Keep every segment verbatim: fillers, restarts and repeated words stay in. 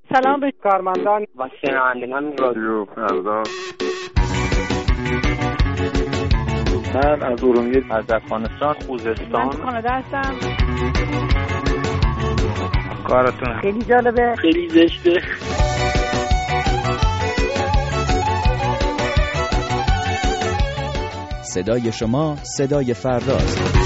سلام به کارمندان و شنوندگان رادیو فردا. من از ارومیه، از افغانستان، خوزستان، من کانادا هستم. کارتون خیلی جالبه، خیلی زشته. صدای شما صدای فرداست.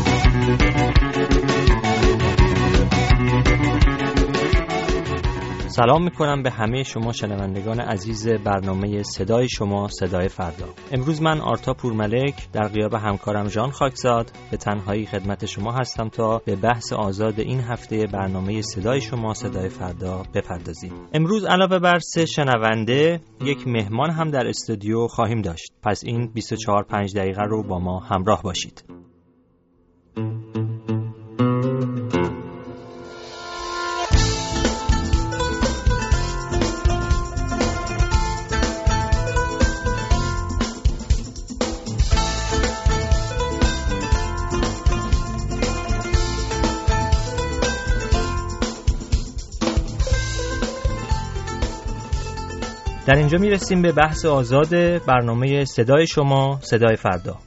سلام میکنم به همه شما شنوندگان عزیز برنامه صدای شما صدای فردا. امروز من آرتا پورملک در غیاب همکارم ژان خاکزاد به تنهایی خدمت شما هستم تا به بحث آزاد این هفته برنامه صدای شما صدای فردا بپردازیم. امروز علاوه بر سه شنونده یک مهمان هم در استودیو خواهیم داشت. پس این بیست و چهار پنج دقیقه رو با ما همراه باشید. در اینجا میرسیم به بحث آزاد برنامه صدای شما صدای فردا.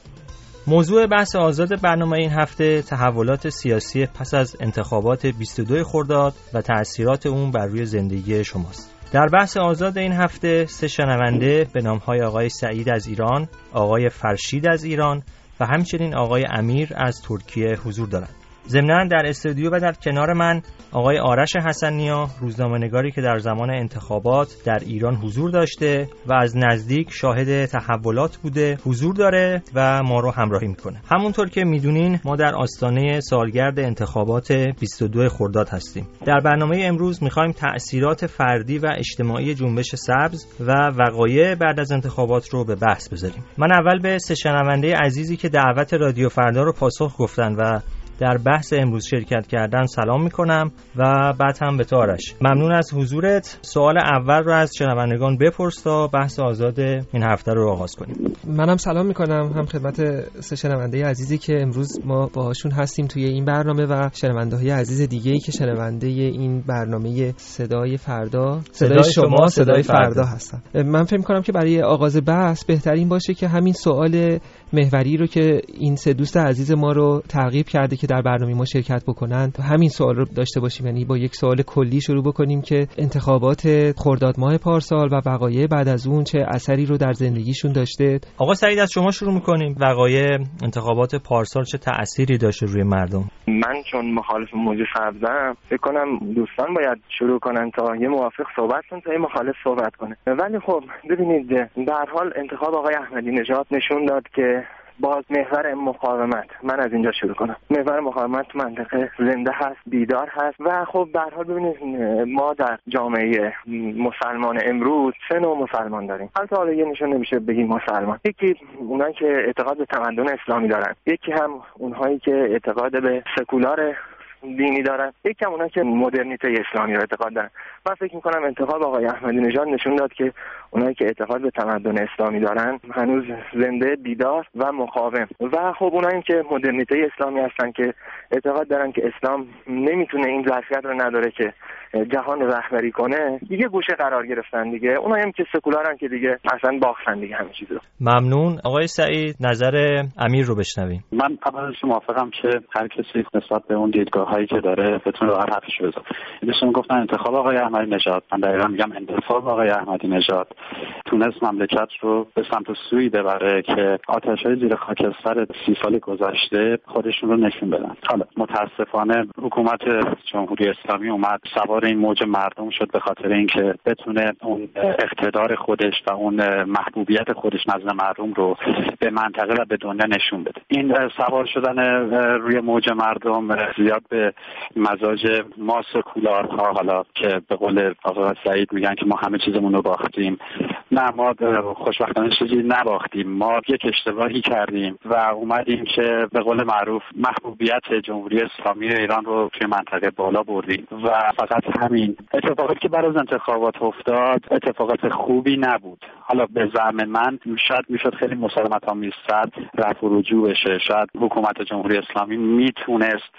موضوع بحث آزاد برنامه این هفته تحولات سیاسی پس از انتخابات بیست و دو خرداد و تأثیرات اون بر روی زندگی شماست. در بحث آزاد این هفته سه شنونده به نامهای آقای سعید از ایران، آقای فرشید از ایران و همچنین آقای امیر از ترکیه حضور دارند. ضمناً در استودیو و در کنار من آقای آرش حسن‌نیا، روزنامه‌نگاری که در زمان انتخابات در ایران حضور داشته و از نزدیک شاهد تحولات بوده حضور داره و ما رو همراهی میکنه. همونطور که میدونین ما در آستانه سالگرد انتخابات بیست و دو خرداد هستیم. در برنامه امروز میخوایم تأثیرات فردی و اجتماعی جنبش سبز و وقایع بعد از انتخابات رو به بحث بذاریم. من اول به سه شنونده عزیزی که دعوت رادیو فردا رو پاسخ گفتن و در بحث امروز شرکت کردن سلام میکنم و بعد هم به تو آرش. ممنون از حضورت. سوال اول رو از شنوندگان بپرس تا بحث آزاد این هفته رو آغاز کنیم. منم سلام میکنم هم خدمت سه شنونده عزیزی که امروز ما باهاشون هستیم توی این برنامه و شنونده‌های عزیز دیگه‌ای که شنونده این برنامه صدای فردا صدای, صدای شما صدای فردا, فردا هستن. من فکر میکنم که برای آغاز بحث بهترین باشه که همین سوال محوری رو که این سه دوست عزیز ما رو ترغیب کرده که در برنامه ما شرکت بکنن همین سوال رو داشته باشیم، یعنی با یک سوال کلی شروع بکنیم که انتخابات خرداد ماه پارسال و وقایع بعد از اون چه اثری رو در زندگیشون داشته. آقا سعید از شما شروع می‌کنیم. وقایع انتخابات پارسال چه تأثیری داشته روی مردم؟ من چون مخالف موضوع سبزم فکر کنم دوستان باید شروع کنن تا یه موافق صحبت کنن تا یه مخالف صحبت کنه. ولی خب ببینید به هر حال انتخاب آقای احمدی نژاد نشون داد که باز محور مقاومت، من از اینجا شروع کنم، محور مقاومت تو منطقه زنده هست، بیدار هست و خب به هر حال ببینید ما در جامعه مسلمان امروز سه نوع مسلمان داریم. البته حالا یه نشون نمیشه بگیم مسلمان، یکی اونایی که اعتقاد به تمدن اسلامی دارن، یکی هم اونهایی که اعتقاد به سکولار دینی دارن، یکی هم اونایی که مدرنیته اسلامی رو اعتقاد دارن. من فکر می‌کنم انتخاب آقای احمدی نژاد نشون داد که اونایی که اعتقاد به تمدن اسلامی دارن هنوز زنده، بیدار و مقاوم و خب اونایی که مدرنیته اسلامی هستن که اعتقاد دارن که اسلام نمیتونه این ظرفیت رو نداره که جهان رو رهبری کنه، دیگه گوشه قرار گرفتن دیگه. اونایی هم که سکولارن که دیگه اصلا باختن دیگه همه چیز رو. ممنون. آقای سعید نظر امیر رو بشنویم. من اولش موافقم که هر کسی نسبت به اون دیدگاه‌هایی که داره بتونه راحت حرفش بزنه. دوستان گفتن انتخاب آقای احمدی نژاد، من دقیقاً میگم انتخاب آقای احمدی نژاد تونست مملکت رو به سمت سوی ببره که آتش‌های زیر خاکستر سی سال گذشته خودشون رو نشون بدن. حالا متاسفانه حکومت جمهوری اسلامی اومد سوار این موج مردم شد به خاطر اینکه بتونه اون اقتدار خودش و اون محبوبیت خودش نزد مردم رو به منطقه و به دنیا نشون بده. این سوار شدن روی موج مردم زیاد به مزاج ما سکولارها، حالا که به قول آقای سعید میگن که ما همه چیزمون رو باختیم، نه ما خوشبختانه چیزی نباختیم، ما یک اشتباهی کردیم و اومدیم که به قول معروف محبوبیت جمهوری اسلامی ایران رو توی منطقه بالا بردیم و فقط همین. اتفاقاتی که بعد از انتخابات افتاد اتفاقات خوبی نبود. حالا به زعم من شاید میشد خیلی مسالمت آمیزتر رفع و رجوع بشه، شاید حکومت جمهوری اسلامی میتونست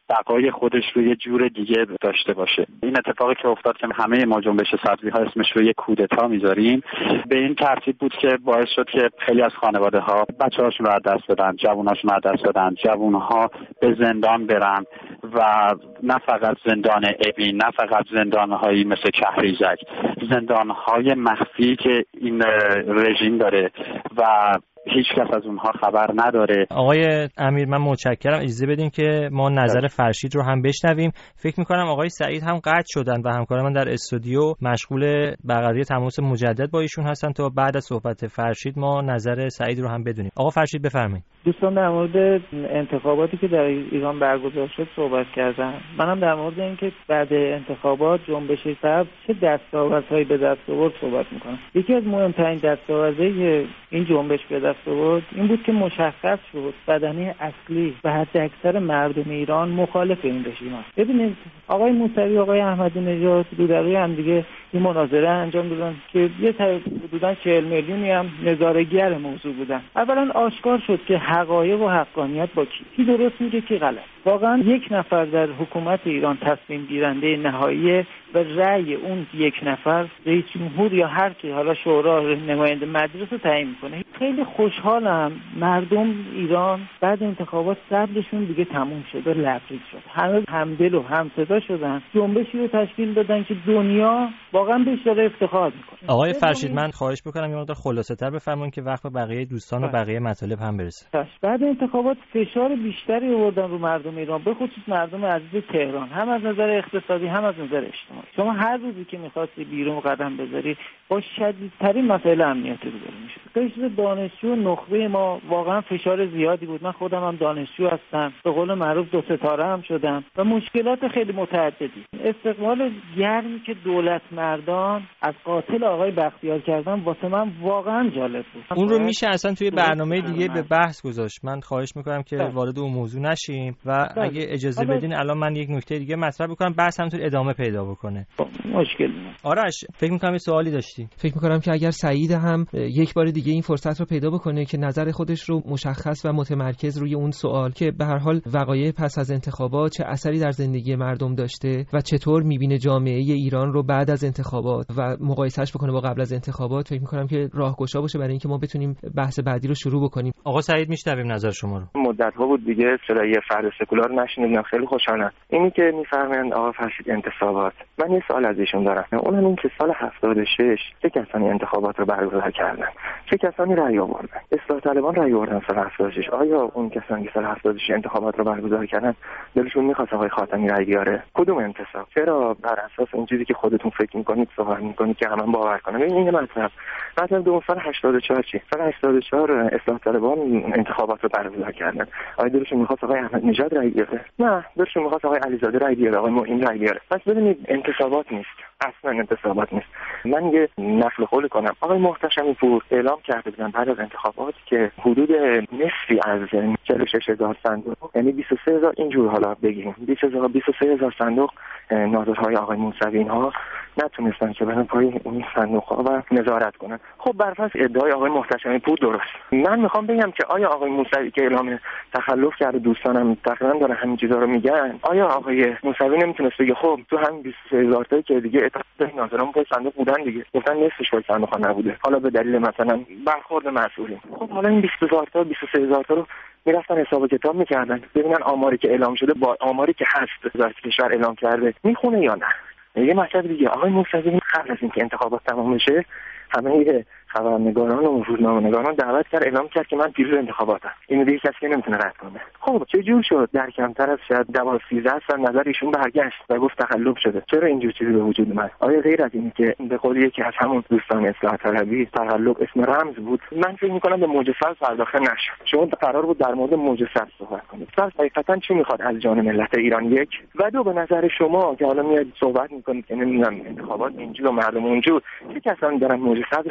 بقای خودش رو یه جور دیگه داشته باشه. این اتفاقی که افتاد که همه ما جنبش سبزی‌ها اسمش رو یه کودتا میذاریم، به این ترتیب بود که باعث شد که خیلی از خانواده‌ها بچه‌هاشون رو از دست بدن، جووناشون رو از دست بدن، جوون‌ها به زندان برن و نه فقط زندان اوین، نه فقط زندان‌هایی مثل کهریزک، زندان‌های مخفی که این رژیم داره و هیچ کس از اونها خبر نداره. آقای امیر من متشکرم، اجازه بدین که ما نظر فرشید رو هم بشنویم. فکر می‌کنم آقای سعید هم قطع شدن و همکار من در استودیو مشغول برقراری تماس مجدد با ایشون هستن تا بعد از صحبت فرشید ما نظر سعید رو هم بدونیم. آقا فرشید بفرمایید. دوستان در مورد انتخاباتی که در ایران برگزار شد صحبت کردن. منم در مورد اینکه بعد انتخابات جنبش سبز چه دستاوردهایی به دست آورد صحبت می‌کنم. یکی از مهمترین دستاوردهایی که این جنبش به دست آورد این بود که مشخص شد بدنه اصلی و حداکثر مردم ایران مخالف این رژیم است. ببینید آقای موسوی و آقای احمدی نژاد رو در روی هم دیگه این مناظره انجام دادن که یه حدوداً چهل میلیونی هم نظاره‌گر موضوع بودن. اولا آشکار شد که حقایق و حقانیت با کی کی درست میگه کی غلط. واقعا یک نفر در حکومت ایران تصمیم گیرنده نهایی و رأی اون یک نفر رئیس جمهور یا هر کی حالا شورا نماینده مجلس رو تعیین میکنه. خیلی خوشحالم مردم ایران بعد انتخابات صبرشون دیگه تموم شد و لبریز شد. همه همدل و همصدا شدن، جنبشی رو تشکیل دادن که دنیا واقعا بهش داره افتخار میکنه. آقای فرشید من خواهش بکنم یه مقدار خلاصه‌تر بفرمایید که وقت بقیه دوستان و بقیه مطالب هم برسه. بعد انتخابات فشار بیشتری آوردن رو مردم ایران، به خصوص مردم عزیز تهران، هم از نظر اقتصادی هم از نظر اجتماعی. شما هر روزی که می‌خواستی بیرون قدم بذاری با شدیدترین مسائل امنیتی روبرو می‌شد. قشر دانشجو نخبه ما واقعا فشار زیادی بود. من خودم هم دانشجو هستم، به قول معروف دو ستاره هم شدم و مشکلات خیلی متعددی. استقبال گرمی که دولت مردان از قاتل آقای بختیار کردن واسه من واقعا جالب بود. اون رو میشه اصلا توی برنامه دیگه به بحث گذاشت. من خواهش می‌کنم که وارد اون موضوع نشیم و اگه اجازه بدین الان من یک نکته دیگه مطرح بکنم، بحث همونطور ادامه پیدا بکنه. مشکل نیست. آرش فکر می‌کنم یه سوالی داشتی. فکر می‌کنم که اگر سعید هم یک بار دیگه این فرصت رو پیدا بکنه که نظر خودش رو مشخص و متمرکز روی اون سوال که به هر حال وقایع پس از انتخابات چه اثری در زندگی مردم داشته و چطور می‌بینه جامعه ایران رو بعد از انتخابات و مقایسهش بکنه با قبل از انتخابات، فکر می‌کنم که راهگشا باشه برای اینکه ما بتونیم بحث بعدی رو شروع بکنیم. آقا سعید میشنویم نظر شما رو. مدت‌ها بود دیگه صدای فرد سکولار نشنیدم، خیلی خوشحالم. اینی که می‌فرمایند آقا فرشید انتصابات، من یه سوال از ایشون دارم. اونم این که سال هفتاد و شش چه کسانی انتخابات رو برگزار کردن؟ چه کسانی رأی آوردن؟ اصلاح طلبان رأی آوردن سال هفتاد و شش. آیا اون کسانی که سال هفتاد و شش انتخابات رو برگزار کردن دلشون می‌خواست آقای خاتمی رأی بیاره؟ کدوم انتصاب؟ چرا بر اساس اون چیزی که خودتون فکر می‌کنید صحبت می‌کنید که همه باور کنن؟ این یه مطلب. مطلب دوم سال هشتاد و چهار چی؟ سال هشتاد و چهار اصلاح طلبان انتخابات رو برگزار کردن. آیا دلشون می‌خواست آقای احمد نژاد رأی بیاره؟ نه، دلشون می‌خواست آقای علیزاده رأی بیاره، آقای معین رأی بیاره. پس ببینید انتصابات نیست. اصلا انتصابات نیست. من یه نقل قول کنم. آقای محتشمی پور اعلام کرده بودن بعد از انتخابات که حدود نصفی از چهل و شش هزار صندوق، یعنی بیست و سه هزار اینجور حالا بگیم بیست و سه هزار صندوق ناظرهای آقای موسوی اینها نتونستن که برن پای این صندوق‌ها و نظارت کنن. خب بر اساس ادعای آقای محتشمی پور درست. من میخوام بگم که آیا آقای موسوی که اعلام تخلف کرده، دوستانم تقریبا دارن همین چیزا رو میگن، آیا آقای موسوی نمیتونست بگه خب تو همین بیست و سه هزار تا که دیگه اطلاع ناظران پای صندوق بودن دیگه، گفتن نصفش پای صندوق نبوده، حالا به دلیل مثلا برخورد مسئولین. خب حالا این بیست هزار تا بیست و سه هزار تا رو میرفتن حساب و کتاب میکردن ببینن آماری که اعلام شده با آماری که هست وزارت کشور اعلام کرده میخونه یا نه. یه مطلب دیگه آقای موسوی قبل از اینکه انتخابات تمام بشه همه خبرنگاران و روزنامه‌نگاران دعوت کرد، اعلام کرد که من پیروز انتخاباتم. اینو دیگه کسی نمیتونه رد کنه. خب چه جور شد در کمتر از شاید دوازده سیزده سال نظر ایشون برگشت و گفت تخلف شده؟ چرا اینجور چیزی به وجود اومد؟ آیا غیر از اینه که به قول یکی از همون دوستان اصلاح طلبی تخلف اسم رمز بود؟ من فکر می‌کنم به موج سبز پرداخته نشد. شما قرار بود در مورد موج سبز صحبت کنید. سبز حقیقتاً چی می‌خواد از جان ملت ایران؟ یک و دو به نظر شما که حالا میاد صحبت می‌کنید که نمی‌دونم انتخابات اینجور و مردم اونجور، چه کسانی دارن موج سبز هدایت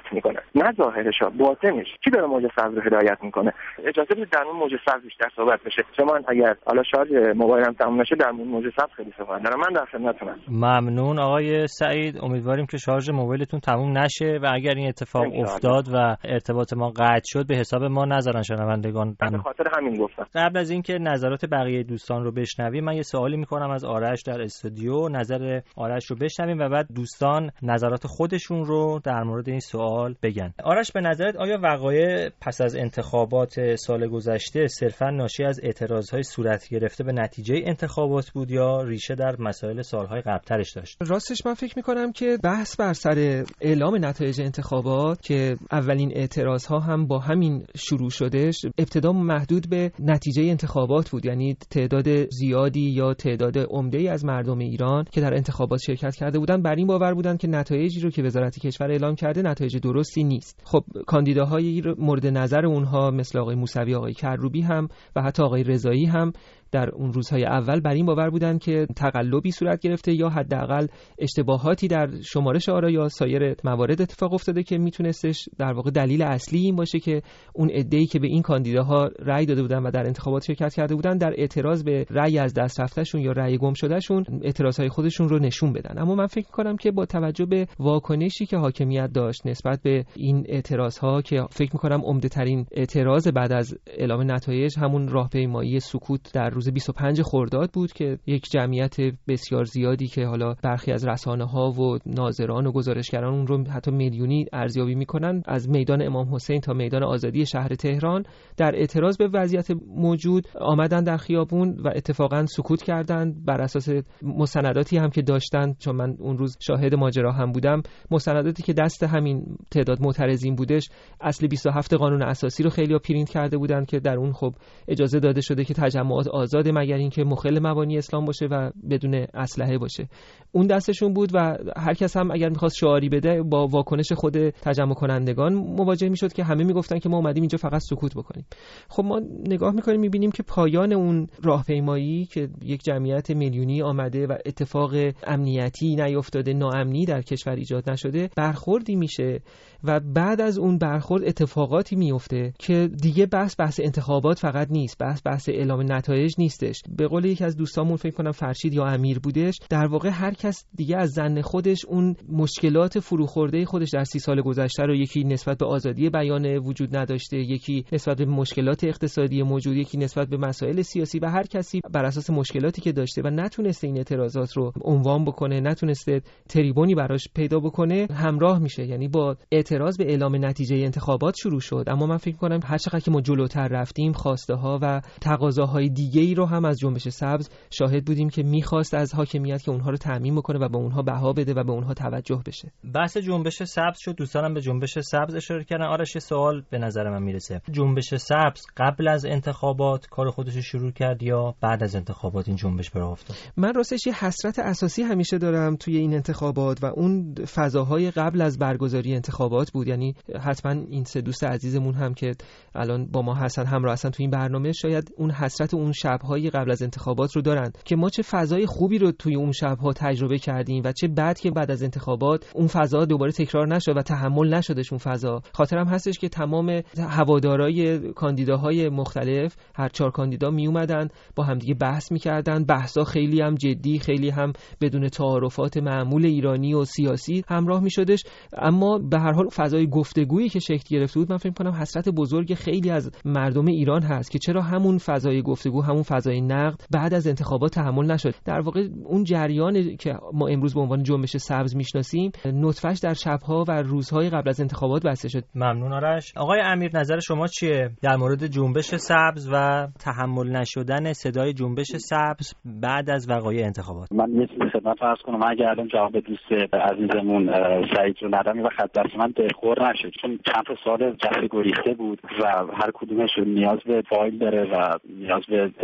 هدایت میکنه، نه ظاهرش، باطنش. کی داره موج سبز رو هدایت میکنه؟ اجازه بدید در مورد موج سبز بیشتر صحبت بشه. شما اگر حالا شارژ موبایلم تموم نشه در مورد موج سبز خیلی صحبت دارم. من در خدمتتونم. ممنون آقای سعید. امیدواریم که شارژ موبایلتون تموم نشه و اگر این اتفاق افتاد و ارتباط ما قطع شد به حساب ما نذارن شنوندگان. به خاطر همین گفتم. قبل از اینکه نظرات بقیه دوستان رو بشنویم، من یه سوالی میکنم از آرش در استودیو. نظر آرش رو بشنویم و بعد دوستان نظرات خودشون رو در مورد این سوال بگن. آرش، به نظرت آیا وقایع پس از انتخابات سال گذشته صرفاً ناشی از اعتراضهای صورت گرفته به نتیجه انتخابات بود یا ریشه در مسائل سالهای قبل‌ترش داشت؟ راستش من فکر میکنم که بحث بر سر اعلام نتایج انتخابات که اولین اعتراضها هم با همین شروع شدش، ابتدا محدود به نتیجه انتخابات بود. یعنی تعداد زیادی یا تعداد عمده‌ای از مردم ایران که در انتخابات شرکت کرده بودند بر این باور بودند که نتایجی رو که وزارت کشور اعلام کرده نتایج درستی نیست. خب کاندیداهای مورد نظر اونها مثل آقای موسوی، آقای کروبی هم و حتی آقای رضایی هم در اون روزهای اول بر این باور بودند که تقلبی صورت گرفته یا حداقل اشتباهاتی در شمارش آرا یا سایر موارد اتفاق افتاده که میتونستش در واقع دلیل اصلی این باشه که اون عده‌ای که به این کاندیداها رأی داده بودن و در انتخابات شرکت کرده بودن در اعتراض به رأی از دست رفتهشون یا رأی گم شدهشون اعتراضهای خودشون رو نشون بدن. اما من فکر می‌کنم که با توجه به واکنشی که حاکمیت داشت نسبت به این اعتراضها که فکر می‌کنم عمده‌ترین اعتراض بعد از اعلام نتایج همون راهپیمایی سکوت در روز بیست و پنج خرداد بود که یک جمعیت بسیار زیادی که حالا برخی از رسانه‌ها و ناظران و گزارشگران اون رو حتی میلیونی ارزیابی می‌کنن، از میدان امام حسین تا میدان آزادی شهر تهران در اعتراض به وضعیت موجود آمدن در خیابون و اتفاقا سکوت کردند بر اساس مستنداتی هم که داشتن. چون من اون روز شاهد ماجرا هم بودم، مستنداتی که دست همین تعداد معترضین بودش اصل بیست و هفت قانون اساسی رو خیلی‌ها پرینت کرده بودن که در اون خب اجازه داده شده که تجمعات آزاد مگر اینکه مخل مبانی اسلام باشه و بدون اسلحه باشه. اون دستشون بود و هر کس هم اگر می‌خواست شعاری بده با واکنش خود تجمع کنندگان مواجه می‌شد که همه می‌گفتن که ما اومدیم اینجا فقط سکوت بکنیم. خب ما نگاه می‌کنیم می‌بینیم که پایان اون راهپیمایی که یک جمعیت میلیونی آمده و اتفاق امنیتی نیفتاده، ناامنی در کشور ایجاد نشده، برخوردی میشه و بعد از اون برخورد اتفاقاتی میفته که دیگه بحث بحث انتخابات فقط نیست، بحث بحث اعلام نتایج نیستش. به قول یکی از دوستامون فکر کنم فرشید یا امیر بودش، در واقع هر کس دیگه از ظن خودش اون مشکلات فروخورده خودش در سی سال گذشته رو، یکی نسبت به آزادی بیان وجود نداشته، یکی نسبت به مشکلات اقتصادی موجود، یکی نسبت به مسائل سیاسی، و هر کسی بر اساس مشکلاتی که داشته و نتونسته این اعتراضات رو عنوان بکنه، نتونسته تریبونی براش پیدا بکنه، همراه میشه. یعنی با اعتراض به اعلام نتیجه انتخابات شروع شد، اما من فکر کنم هر چقدر که ما جلوتر رفتیم خواسته ها و تقاضاهای دیگه‌ای رو هم از جنبش سبز شاهد بودیم که می‌خواست از حاکمیت که اونها رو تضمین بکنه و به اونها بها بده و به اونها توجه بشه. بحث جنبش سبز شد، دوستانم به جنبش سبز اشاره کردن. آرش سوال به نظر من میرسه، جنبش سبز قبل از انتخابات کار خودش رو شروع کرد یا بعد از انتخابات این جنبش به راه افتاد؟ من راستش یه حسرت اساسی همیشه دارم توی این انتخابات و اون فضاهای قبل از برگزاری انتخابات بود. یعنی حتما این سه دوست عزیزمون هم که الان با ما هستن همراه هستن توی این برنامه شاید اون حسرت اون شب‌های قبل از انتخابات رو دارن که ما چه فضای خوبی رو توی اون شب‌ها تجربه کردیم و چه بد که بعد از انتخابات اون فضا دوباره تکرار نشد و تحمل نشدش اون فضا. خاطرم هستش که تمام هوادارهای کاندیداهای مختلف، هر چهار کاندیدا می اومدن با همدیگه بحث می‌کردن، بحثا خیلی هم جدی، خیلی هم بدون تعارفات معمول ایرانی و سیاسی همراه می‌شدش، اما به هر حال فضای گفتگویی که شکل گرفته بود من فکر کنم حسرت بزرگ خیلی از مردم ایران هست که چرا همون فضای گفتگو، همون فضای نقد بعد از انتخابات تحمل نشد. در واقع اون جریانی که ما امروز به عنوان جنبش سبز میشناسیم نطفه‌اش در شب‌ها و روزهای قبل از انتخابات بسته شد. ممنون آرش. آقای امیر نظر شما چیه در مورد جنبش سبز و تحمل نشدن صدای جنبش سبز بعد از وقایع انتخابات؟ من یه چیزی خدمت عرض کنم، اگه الان جواب دوست عزیزمون سعید رو ندم و خط دست من دلخور نشد، چون چند تا سال جلسه گریخته بود و هر کدومش نیاز به فایل داره و نیاز به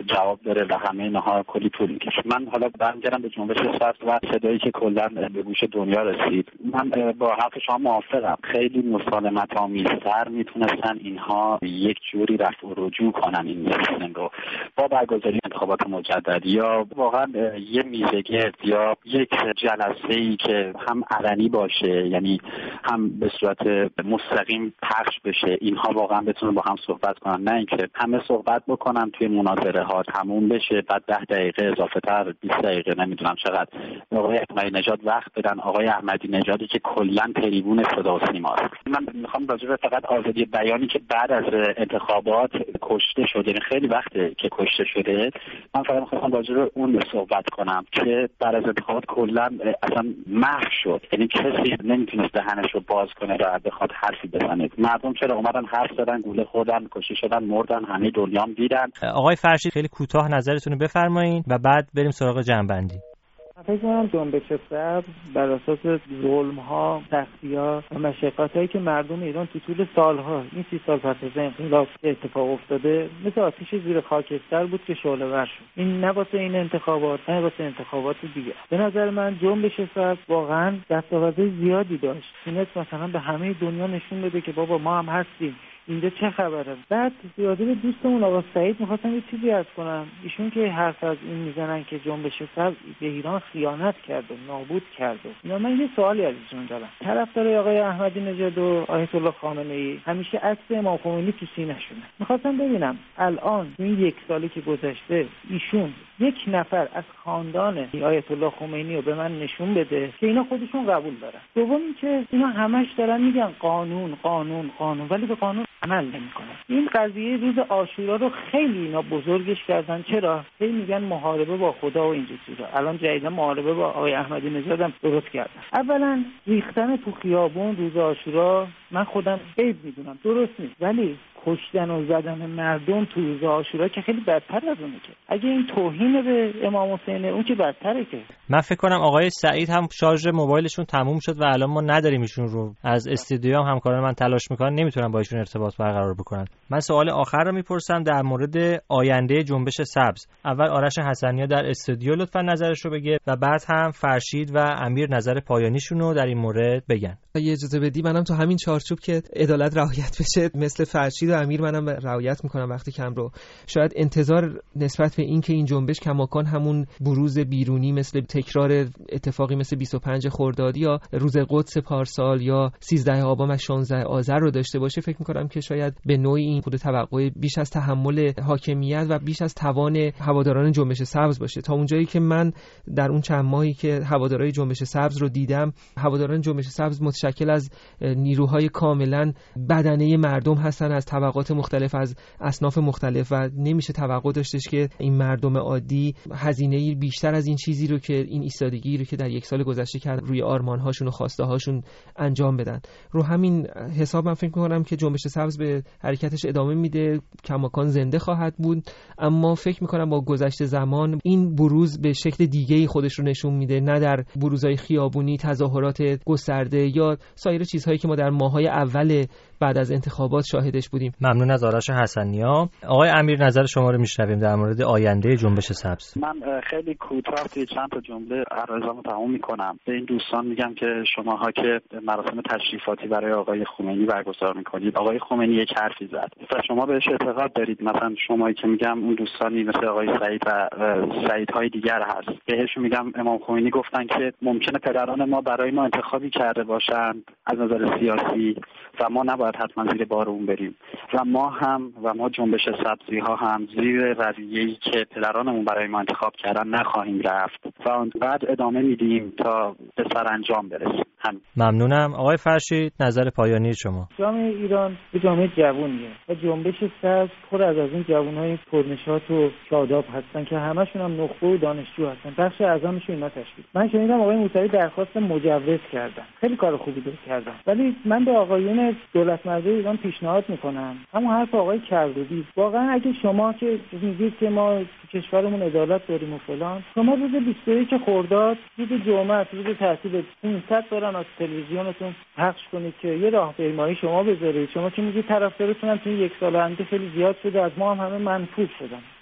جواب داره و همه اینها کلی طول میکشه. من حالا برمیگردم به جنبش سبز و صدایی که کلا به گوش دنیا رسید. من با حرف شما موافقم. خیلی مسالمت آمیزتر میتونستن اینها یک جوری رفع و رجوع کنن این سیستم رو با برگزاری انتخابات مجدد یا واقعا یه میزگرد یا یک جلسه‌ای که هم علنی باشه، یعنی هم به صورت مستقیم پخش بشه، اینها واقعا بتونن با هم صحبت کنن، نه اینکه همه صحبت بکنن توی مناظره ها تموم بشه بعد ده دقیقه اضافه تر بیست دقیقه نمیدونم چقدر آقای احمدی نژاد وقت بدن. آقای احمدی نژادی که کلا تریبون صدا و سیماست. من میخوام راجع به فقط آزادی بیانی که بعد از انتخابات کشته شده، یعنی خیلی وقته که کشته شده، من فقط میخوام راجع به اون صحبت کنم که بعد از انتخابات کلا اصلا محو شد، یعنی کسی نمیتونست دهنش رو باز کنه و بخواد حرفی بزنه. مردم چرا اومدن حرف زدن، گوله خوردن، کشته شدن، مردن، همه دنیا هم دیدن. آقای فرشید خیلی کوتاه نظرتون رو بفرمایید و بعد بریم سراغ جنبندی. فکر می‌کنم جنبش سبز بر اساس ظلم‌ها، سختی‌ها و مشقت‌هایی که مردم ایران تو طول سال‌ها این سی سال پس از انقلاب اتفاق افتاده مثل آتیش زیر خاکستر بود که شعله‌ور شد. این نه واسه این انتخابات، نه واسه انتخابات دیگه. به نظر من جنبش سبز واقعاً دستاوردهای زیادی داشت. تونست مثلا به همه دنیا نشون بده که بابا ما هم هستیم. اینجا چه خبره؟ بعد زیاده به دوستمون آقا سعید می‌خواستم یه چیزی عرض کنم. ایشون که حرف از این میزنن که جنبش سبز به ایران خیانت کرده، نابود کرده. اینا من یه سوالی ازشون دارم. طرفدار آقای احمدی نژاد و آیت الله خامنه‌ای همیشه عکس امام خمینی تو سینه‌شونه. می‌خواستم ببینم الان این یک سالی که گذشته ایشون یک نفر از خاندان آیت الله خمینی رو به من نشون بده که اینا خودشون قبول دارن. دوم اینکه اینا همش دارن میگن قانون قانون قانون ولی به قانون عمل نمی‌کنن. این قضیه روز عاشورا رو خیلی اینا بزرگش کردن. چرا؟ هی میگن محاربه با خدا و اینجور چیزا. الان جدیدا محاربه با آقای احمدی نژاد هم درست کردن. اولا ریختن تو خیابون روز عاشورا من خودم عیب میدونم، درست نیست، ولی کشتن و زدن مردم تو روز عاشورا که خیلی بدتر از اونه. که اگه این توهین به امام حسین اون که بدتره. که من فکر کنم آقای سعید هم شارژ موبایلشون تموم شد و الان ما نداریم ایشون رو. از استودیو هم همکاران من تلاش میکنن نمیتونن با ایشون ارتباط برقرار بکنن. من سوال آخر رو میپرسم در مورد آینده جنبش سبز. اول آرش حسنیا در استودیو لطفا نظرش رو بگه و بعد هم فرشید و امیر نظر پایانیشون رو در این مورد بگن. اگه اجازه بدی منم تو همین چارچوب که عدالت رعایت بشه مثل فرشید و امیر منم رعایت میکنم وقتی کم رو. شاید انتظار نسبت به این که این جنبش کماکان همون بروز بیرونی مثل تکرار اتفاقی مثل بیست و پنج خرداد یا روز قدس پارسال یا سیزده آبان و شانزده آذر رو داشته باشه، فکر میکنم که شاید به نوعی این خود توقع بیش از تحمل حاکمیت و بیش از توان هواداران جنبش سبز باشه. تا اونجایی که من در اون چند ماهی که هوادارهای جنبش سبز رو دیدم، هواداران جنبش سبز متشکل از نیروهای کاملا بدنه مردم هستن، از طبقات مختلف، از اصناف مختلف و نمیشه توقع داشتش که این مردم عادی هزینه‌ای بیشتر از این چیزی رو که این ایستادگی رو که در یک سال گذشته کرد روی آرمان‌هاشون و خواسته‌هاشون انجام بدن. رو همین حساب من فکر می‌کنم که جنبش سبز به حرکتش ادامه میده، کماکان زنده خواهد بود، اما فکر می‌کنم با گذشت زمان این بروز به شکل دیگه‌ای خودش رو نشون میده، نه در بروزهای خیابونی، تظاهرات گسترده یا سایر چیزهایی که ما در ماه‌های اول بعد از انتخابات شاهدش بودیم. ممنون از آرش حسنیا. آقای امیر نظر شما رو میشنویم در مورد آینده جنبش سبز. من خیلی کوتاه توی چند تا جمله عرضمو تموم میکنم. به این دوستان میگم که شماها که مراسم تشریفاتی برای آقای خمینی برگزار میکنید، آقای خمینی یک حرفی زد و شما بهش اعتقاد دارید. مثلا شمایی که میگم اون دوستانی مثل آقای سعید و سعیدهای دیگر هست، بهشون میگم امام خمینی گفتن که ممکنه پدران ما برای ما انتخابی کرده باشند از نظر سیاسی و ما نباید حتما زیر بار اون بریم و ما هم و ما جنبش سبزی ها هم زیر رویه‌ای که پدرانمون برای ما انتخاب کردن نخواهیم رفت و بعد ادامه میدیم تا به سرانجام برسیم. هم. ممنونم. آقای فرشید نظر پایانی شما. جامعه ایران یه جامعه جوونیه و جنبش سبز پر از از این جوانای پرنشاط و شاداب هستن که همشون هم نخبه و دانشجو هستن. بخش اعظمشون اینا تشکیل. من شنیدم آقای موسوی درخواست مجوز کردن. خیلی کار خوبی داشت کردن. ولی من به آقایون دولت مرد ایران پیشنهاد میکنم همون حرف آقای کردوبی، واقعا اگه شما که میگید که ما کشورمون عدالت داریم و فلان، شما روز بیست و یک خرداد روز جمعه روز تعطیل پانصد بارن از تلویزیونتون پخش کنید که یه راهپیمایی شما بذارید. شما که میگید طرفدارتون هم تو یک سال اند خیلی زیاد شده، از ما هم همه منفور شدن.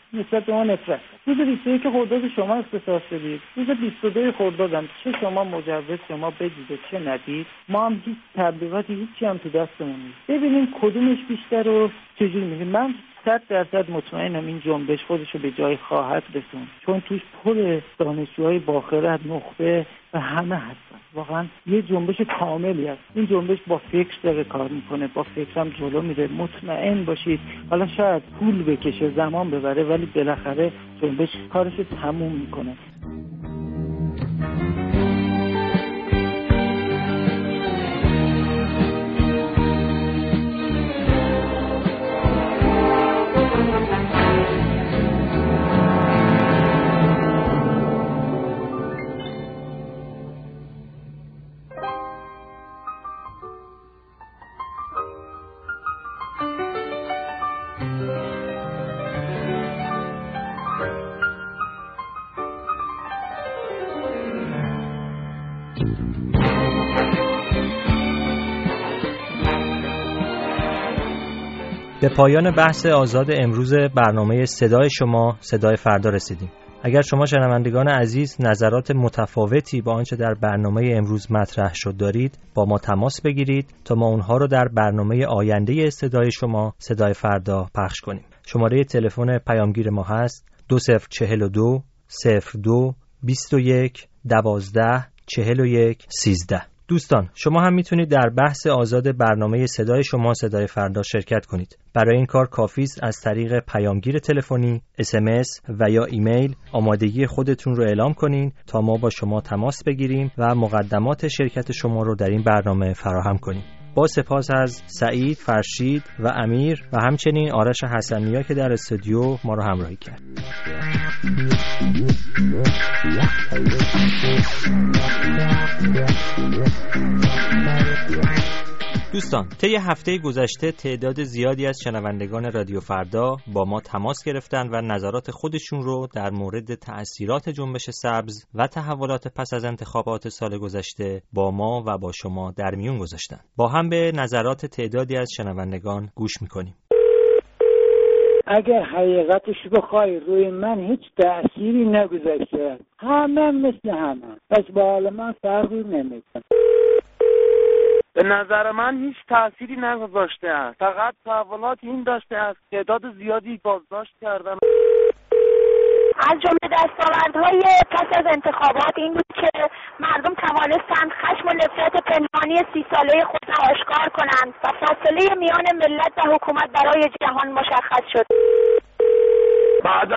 نسبت به ما نفرت. روز بیست و یک خرداد شما اختصاص شدید، روز بیست و دو خرداد هم چه شما مجوز شما بدید چه ندید، ما هم هیچ تبلیغاتی هیچی هم تو دستمون نیست. ببینیم کدومش بیشتر رو چجوری میگیم. من صد درصد مطمئنم این جنبش خودش رو به جای خواهد رسوند، چون توش پر دانشجوهای با خرد، نخبه و همه هستن. واقعا یه جنبش کاملی است. این جنبش با فکر داره کار میکنه، با فکر هم جلو میره. مطمئن باشید حالا شاید پول بکشه، زمان ببره، ولی بالاخره جنبش کارش رو تموم میکنه. به پایان بحث آزاد امروز برنامه صدای شما صدای فردا رسیدیم. اگر شما شنوندگان عزیز نظرات متفاوتی با آنچه در برنامه امروز مطرح شد دارید، با ما تماس بگیرید تا ما اونها رو در برنامه آینده صدای شما صدای فردا پخش کنیم. شماره تلفن پیامگیر ما هست دو صفر چهل و دو صفر دو بیست و یک دوازده چهل و یک سیزده. دوستان، شما هم میتونید در بحث آزاد برنامه صدای شما صدای فردا شرکت کنید. برای این کار کافی است از طریق پیامگیر تلفنی، اس ام اس و یا ایمیل آمادگی خودتون رو اعلام کنین تا ما با شما تماس بگیریم و مقدمات شرکت شما رو در این برنامه فراهم کنیم. با سپاس از سعید، فرشید و امیر و همچنین آرش حسنیا که در استودیو ما رو همراهی کرد. دوستان، طی هفته گذشته تعداد زیادی از شنوندگان رادیو فردا با ما تماس گرفتند و نظرات خودشون رو در مورد تأثیرات جنبش سبز و تحولات پس از انتخابات سال گذشته با ما و با شما در میون گذاشتن. با هم به نظرات تعدادی از شنوندگان گوش میکنیم. اگر حقیقتش بخوای روی من هیچ تأثیری نگذاشته، همه مثل همه، پس با حال من فرقی نمیکنه. به نظر من هیچ تأثیری نگذاشته است. فقط تحولات این داشته است تعداد زیادی بازداشت کردن. از جمله دستاوردهای پس از انتخابات این بود که مردم توانستند خشم و نفرت پنهانی سی ساله خود را آشکار کنند و فاصله میان ملت و حکومت برای جهان مشخص شد. بعد